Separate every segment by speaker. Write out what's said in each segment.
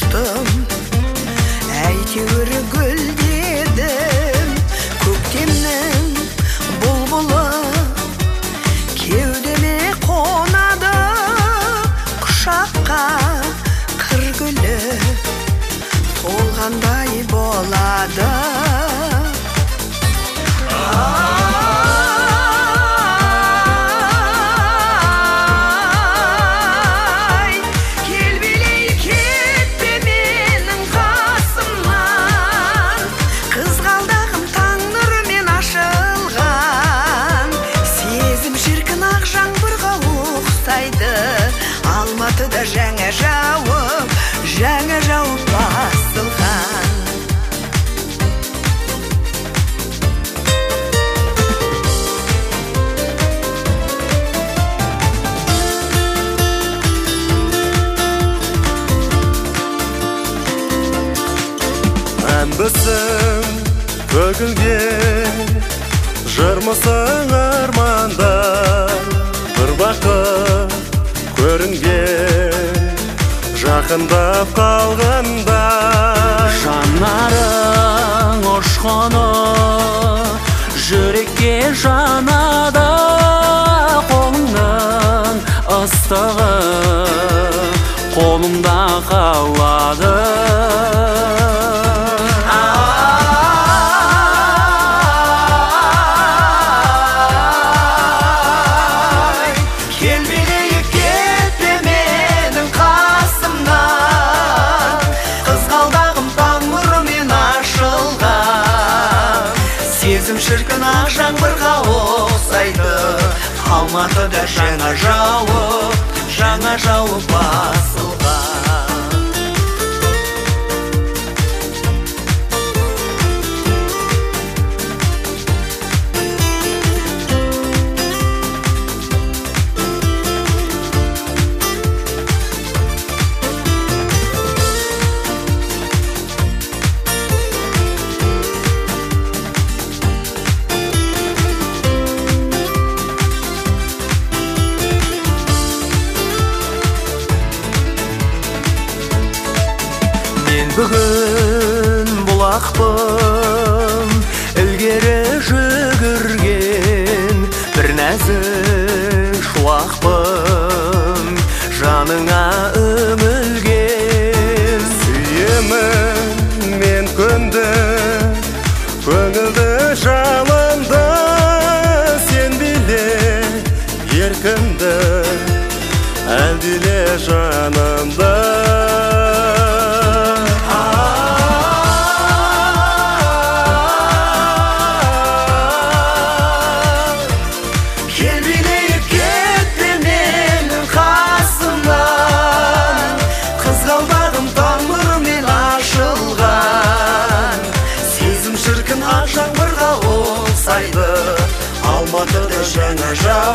Speaker 1: ұштым, әйтеуір гүлдедім. Көктемнің бұлбұлы кеудеме қонады, құшаққа қыр гүлі толғандай болады. Алматыда жаңа жауып басылған.
Speaker 2: Әнбісің төгілген, жырмысың арманда, бір бақыт көрінген, жақындап қалғанда.
Speaker 3: Жанарың ұшқыны жүрекке жанады, қолыңның ыстығы қолымда қалады.
Speaker 1: Сезім шіркін ақ жаңбырға ұқсайды. Алматыда жаңа жауып басылған.
Speaker 3: Бүгін бұлақпын, ілгері жүгірген, бір нәзік шуақпын, жаныңа үмілген.
Speaker 2: Сүйемін мен күнді, көңілді жалынды, сен биле еркінді, әлдиле жанымды.
Speaker 1: Алматыда жаңа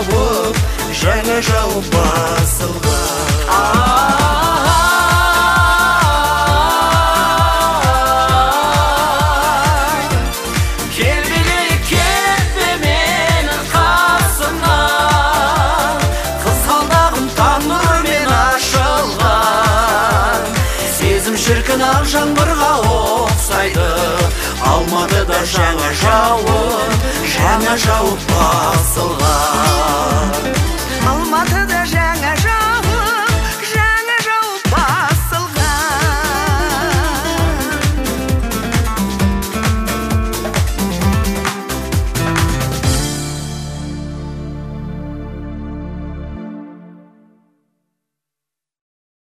Speaker 1: жауып басылған. Кел билейік, кетпе менің қасымнан, қызғалдағым таң нұрымен ашылған. Сезім шіркін ақ жаңбырға ұқсайды. Алматыда жаңа жауып басылған.